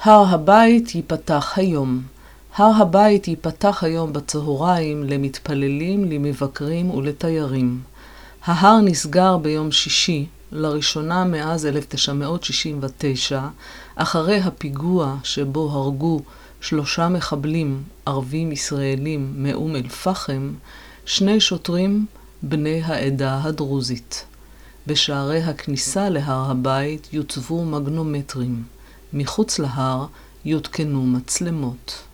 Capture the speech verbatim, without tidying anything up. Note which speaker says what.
Speaker 1: הר הבית ייפתח היום. הר הבית ייפתח היום בצהריים למתפללים, למבקרים ולתיירים. ההר נסגר ביום שישי, לראשונה מאז אלף תשע מאות שישים ותשע, אחרי הפיגוע שבו הרגו שלושה מחבלים ערבים ישראלים מאום אל פחם, שני שוטרים בני העדה הדרוזית. בשערי הכניסה להר הבית יוצבו מגנומטרים. מחוץ להר יותקנו מצלמות.